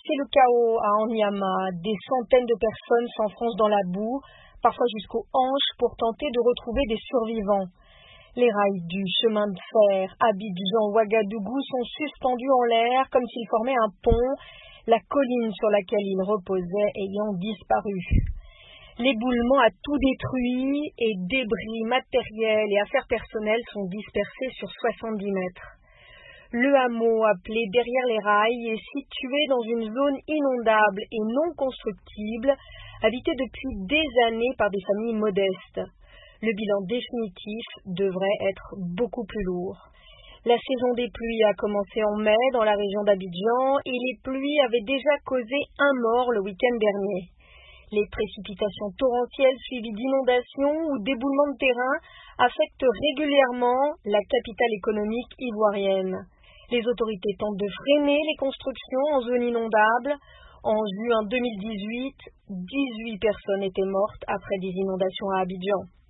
C'est le chaos à Anyama. Des centaines de personnes s'enfoncent dans la boue, parfois jusqu'aux hanches, pour tenter de retrouver des survivants. Les rails du chemin de fer Abidjan-Ouagadougou sont suspendus en l'air comme s'ils formaient un pont, la colline sur laquelle ils reposaient ayant disparu. L'éboulement a tout détruit et débris matériels et affaires personnelles sont dispersés sur 70 mètres. Le hameau, appelé Derrière les rails, est situé dans une zone inondable et non constructible, habitée depuis des années par des familles modestes. Le bilan définitif devrait être beaucoup plus lourd. La saison des pluies a commencé en mai dans la région d'Abidjan et les pluies avaient déjà causé un mort le week-end dernier. Les précipitations torrentielles suivies d'inondations ou d'éboulements de terrain affectent régulièrement la capitale économique ivoirienne. Les autorités tentent de freiner les constructions en zone inondable. En juin 2018, 18 personnes étaient mortes après des inondations à Abidjan.